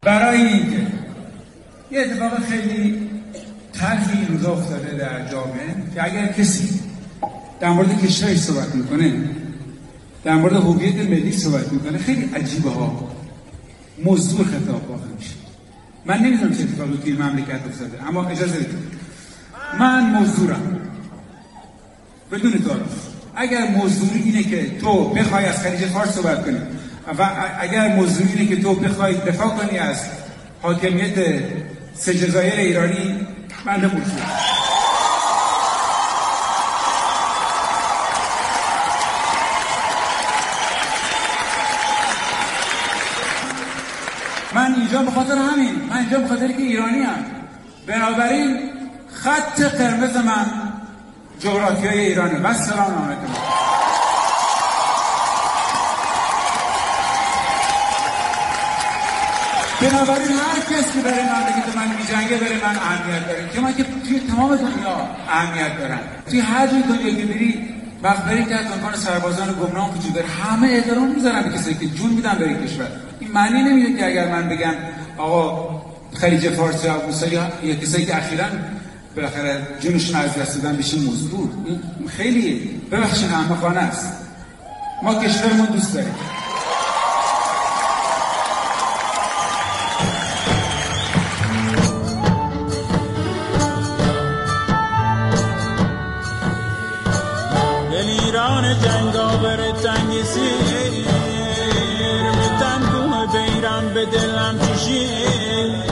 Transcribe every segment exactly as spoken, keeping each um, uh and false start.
برای اینکه یه اتفاق خیلی تلخی این روزا افتاده در جامعه که اگر کسی در مورد کشورش صحبت میکنه، در مورد هویت ملی صحبت میکنه، خیلی عجیبه ها، مزدور خطاب واقع میشه. من نمیدونم چه اتفاقی توی مملکت افتاده، اما اجازه بدید من مزدورم بدون تعارف. اگر مزدوری اینه که تو بخوای از خلیج فارس صحبت کنی و اگر مزدوری اینه که تو بخوای دفاع کنی از حاکمیت سه جزایر ایرانی، من مزدورم. من اینجا به خاطر همین، من اینجا به خاطر که ایرانی ام. بنابراین خط قرمز من جغرافیای ایرانه. و سلام علیکم. بنابراین هر کسی که برای مملکت من میجنگه برای من اهمیت داره، که من که توی تمام دنیا اهمیت دارم. توی هر جای دنیا که بری مقبره که از عنوان سربازان گمنام وجود داره، همه احترام میذارن به کسایی که جون میدن برای کشور. این معنی نمیده که اگر من بگم آقا خلیج فارس یا موسوی یا کسایی که اخیراً بالاخره جونشون از دست دادن بشین مزدور، این خیلی ببخشید احمقانه است. ما کشورمون دوست داریم. ایران جنگاور تنگ سیر میتن کوه بیرم به دلم چشید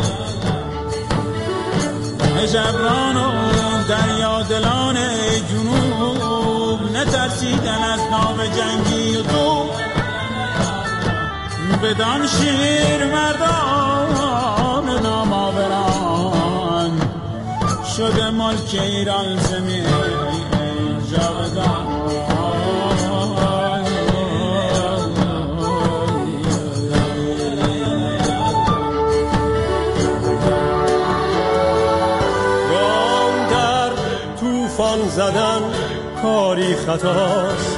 جبران و دریا دلان جنوب نترسیدن از نام جنگی و تو بدان شیر مردان ناماوران شده ملک ایران زمین جاودان. طوفان زدن کاری خطاست،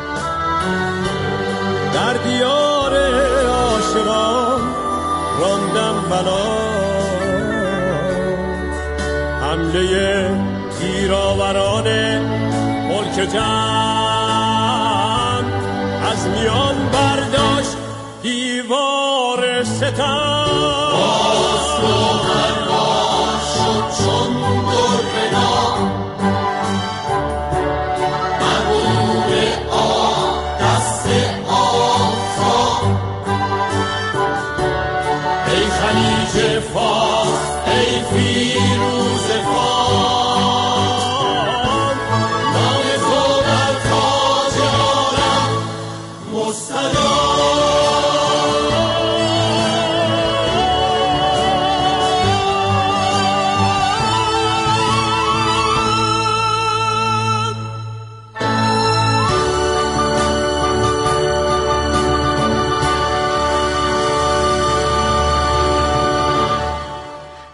در دیار عاشقان راندم بلا، حمله تیراوران ملک جان از میان برداشت دیوار ستم. باز روغن باز شد چون گربنا، مغرور آب دست آفتاب. ای خلیج فارس ای فیروز فارس،